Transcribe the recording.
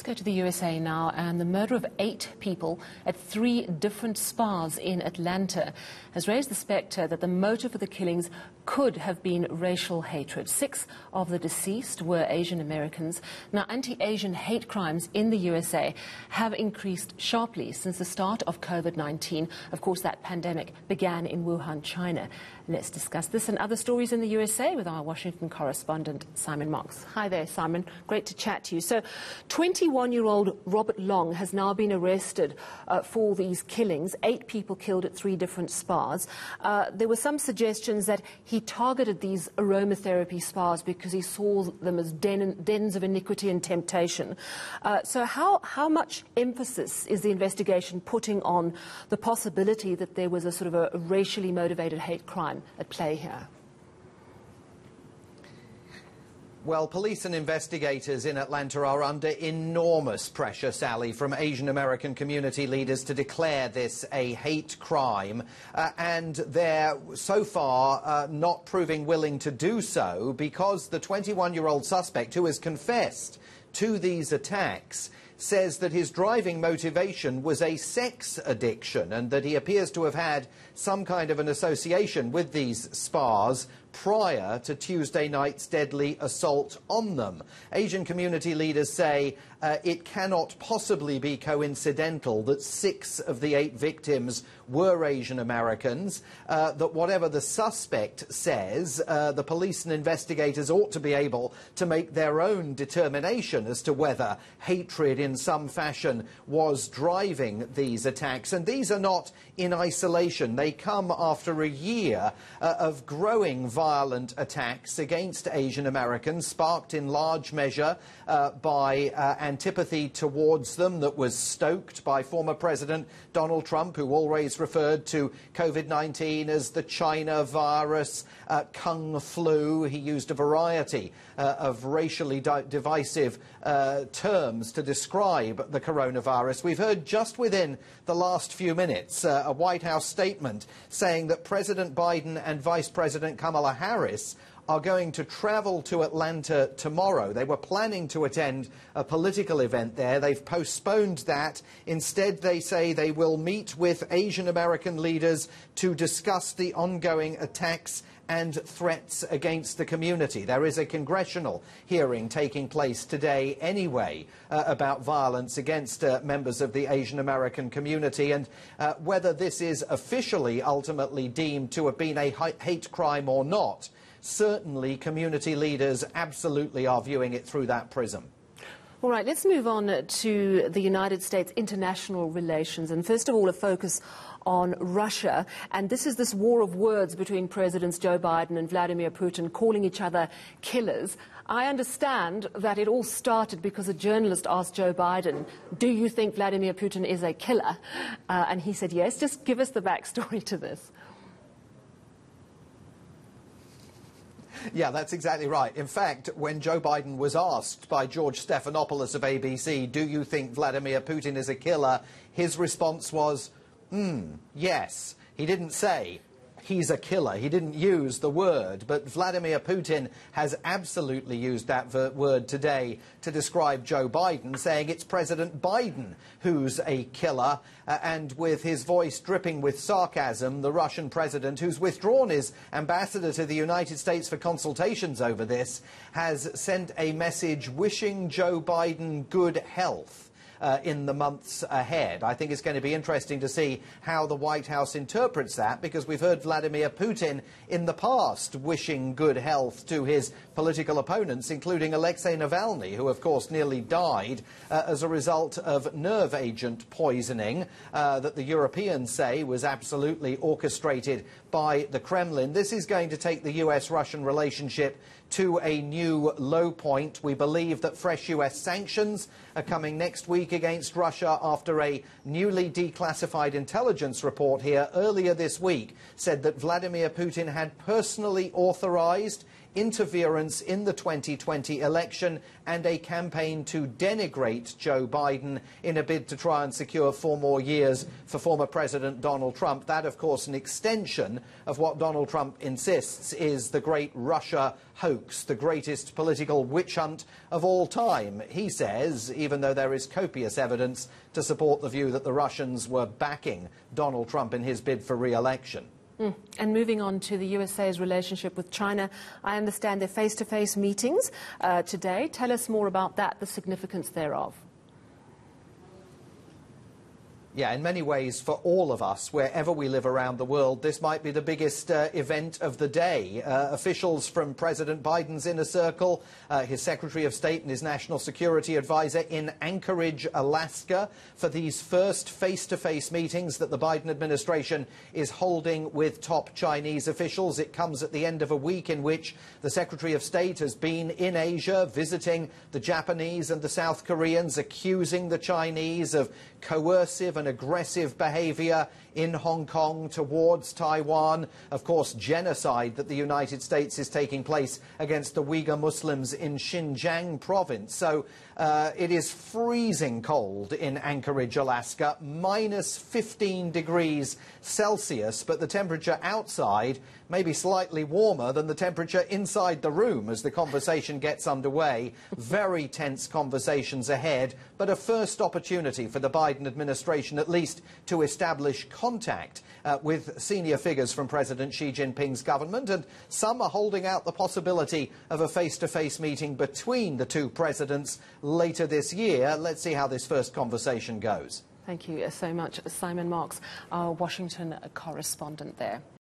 Let's go to the USA now, and the murder of 8 people at 3 different spas in Atlanta has raised the spectre that the motive for the killings could have been racial hatred. 6 of the deceased were Asian Americans. Now, anti-Asian hate crimes in the USA have increased sharply since the start of COVID-19. Of course, that pandemic began in Wuhan, China. Let's discuss this and other stories in the USA with our Washington correspondent, Simon Marks. Hi there, Simon. Great to chat to you. So, 21-year-old Robert Long has now been arrested for these killings. 8 people killed at 3 different spas. There were some suggestions that he targeted these aromatherapy spas because he saw them as dens of iniquity and temptation. So how much emphasis is the investigation putting on the possibility that there was a sort of a racially motivated hate crime at play here? Well, police and investigators in Atlanta are under enormous pressure, Sally, from Asian American community leaders to declare this a hate crime. And they're so far not proving willing to do so because the 21-year-old suspect, who has confessed to these attacks, says that his driving motivation was a sex addiction and that he appears to have had some kind of an association with these spas prior to Tuesday night's deadly assault on them. Asian community leaders say it cannot possibly be coincidental that 6 of the 8 victims were Asian Americans, that whatever the suspect says, the police and investigators ought to be able to make their own determination as to whether hatred in some fashion was driving these attacks. And these are not in isolation. They come after a year of growing violent attacks against Asian Americans, sparked in large measure by antipathy towards them that was stoked by former President Donald Trump, who always referred to COVID-19 as the China virus, Kung flu. He used a variety of racially divisive terms to describe the coronavirus. We've heard just within the last few minutes a White House statement saying that President Biden and Vice President Kamala Harris are going to travel to Atlanta tomorrow. They were planning to attend a political event there. They've postponed that. Instead, they say they will meet with Asian American leaders to discuss the ongoing attacks and threats against the community. There is a congressional hearing taking place today anyway about violence against members of the Asian American community, and whether this is officially ultimately deemed to have been a hate crime or not, certainly community leaders absolutely are viewing it through that prism. All right, let's move on to the United States international relations, and first of all a focus on Russia. And this is this war of words between Presidents Joe Biden and Vladimir Putin, calling each other killers. I understand that it all started because a journalist asked Joe Biden, do you think Vladimir Putin is a killer? And he said yes. Just give us the backstory to this. Yeah, that's exactly right. In fact, when Joe Biden was asked by George Stephanopoulos of ABC, do you think Vladimir Putin is a killer, his response was, yes. He didn't say he's a killer. He didn't use the word, but Vladimir Putin has absolutely used that word today to describe Joe Biden, saying it's President Biden who's a killer, and with his voice dripping with sarcasm, the Russian president, who's withdrawn his ambassador to the United States for consultations over this, has sent a message wishing Joe Biden good health in the months ahead. I think it's going to be interesting to see how the White House interprets that, because we've heard Vladimir Putin in the past wishing good health to his political opponents, including Alexei Navalny, who of course nearly died as a result of nerve agent poisoning that the Europeans say was absolutely orchestrated by the Kremlin. This is going to take the US-Russian relationship to a new low point. We believe that fresh US sanctions are coming next week against Russia after a newly declassified intelligence report here earlier this week said that Vladimir Putin had personally authorized interference in the 2020 election and a campaign to denigrate Joe Biden in a bid to try and secure 4 more years for former President Donald Trump. That, of course, an extension of what Donald Trump insists is the great Russia hoax, the greatest political witch hunt of all time. He says, even though there is copious evidence to support the view that the Russians were backing Donald Trump in his bid for re-election. And moving on to the USA's relationship with China, I understand they're face-to-face meetings today. Tell us more about that, the significance thereof. Yeah, in many ways, for all of us, wherever we live around the world, this might be the biggest event of the day. Officials from President Biden's inner circle, his Secretary of State and his National Security Advisor in Anchorage, Alaska, for these first face-to-face meetings that the Biden administration is holding with top Chinese officials. It comes at the end of a week in which the Secretary of State has been in Asia, visiting the Japanese and the South Koreans, accusing the Chinese of coercive and aggressive behaviour in Hong Kong towards Taiwan. Of course, genocide that the United States is taking place against the Uyghur Muslims in Xinjiang province. So it is freezing cold in Anchorage, Alaska, minus 15 degrees Celsius, but the temperature outside may be slightly warmer than the temperature inside the room as the conversation gets underway. Very tense conversations ahead, but a first opportunity for the Biden administration at least to establish contact with senior figures from President Xi Jinping's government, and some are holding out the possibility of a face-to-face meeting between the two presidents later this year. Let's see how this first conversation goes. Thank you so much, Simon Marks, our Washington correspondent there.